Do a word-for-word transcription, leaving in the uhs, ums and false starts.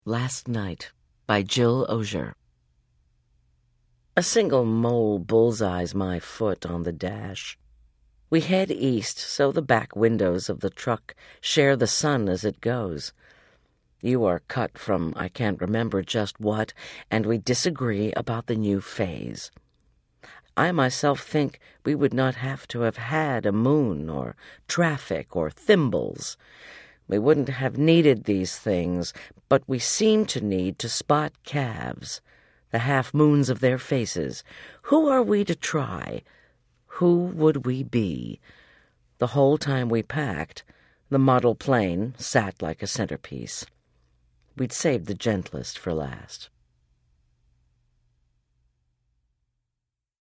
Last Night by Jill Osier. A single mole bullseyes my foot on the dash. We head east, so the back windows of the truck share the sun as it goes. You are cut from I can't remember just what, and we disagree about the new phase. I myself think we would not have to have had a moon or traffic or thimbles. We wouldn't have needed these things, but we seem to need to spot calves, the half-moons of their faces. Who are we to try? Who would we be? The whole time we packed, the model plane sat like a centerpiece. We'd saved the gentlest for last.